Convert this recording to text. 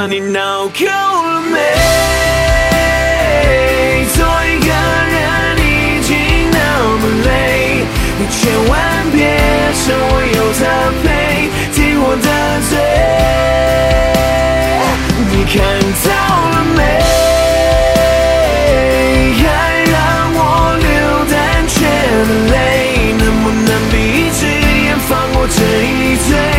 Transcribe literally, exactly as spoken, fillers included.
把你闹够了没？做一个人已经那么累，你千万别说我有他配，听我的嘴，你看到了没？还让我流胆怯的泪，能不能闭一只眼放过这一醉？